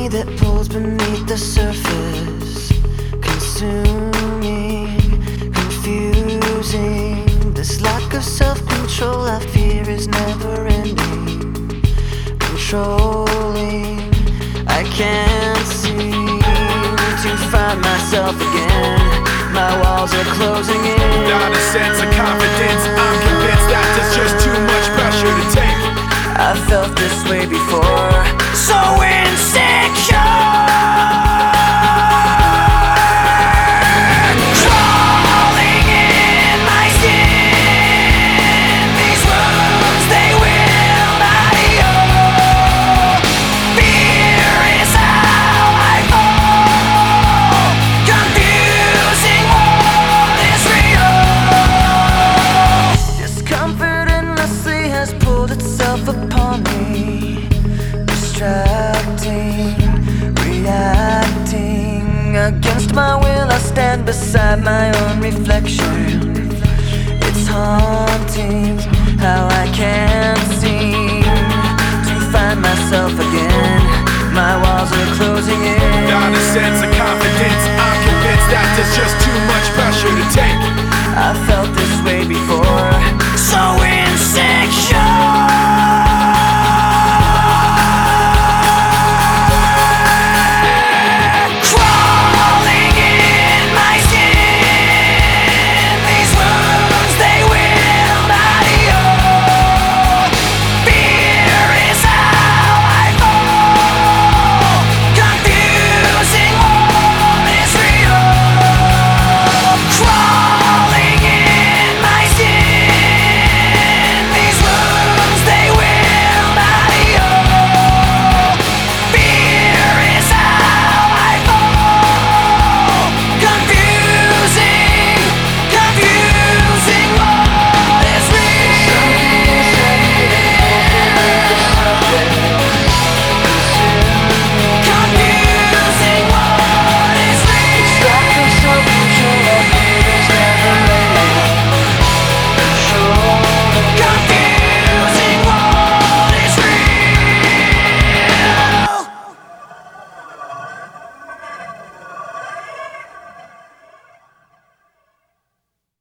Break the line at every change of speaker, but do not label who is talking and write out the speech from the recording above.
me that pulls beneath the surface, consuming, confusing. This lack of self-control I fear is never ending, controlling. I can't seem to find myself again. My walls are closing in.
Not a sense of confidence, I'm convinced that there's just too much pressure to take.
I felt this way before, so insecure. Crawling in my skin, these wounds, they will not heal. Fear is how I fall, confusing what is real. Discomfort endlessly has pulled itself upon me, distracting, reacting. Against my will I stand beside my own reflection. It's haunting how I can't seem to find myself again. My walls are closing in.
Not a sense of confidence, I'm convinced that there's just too much pressure to take.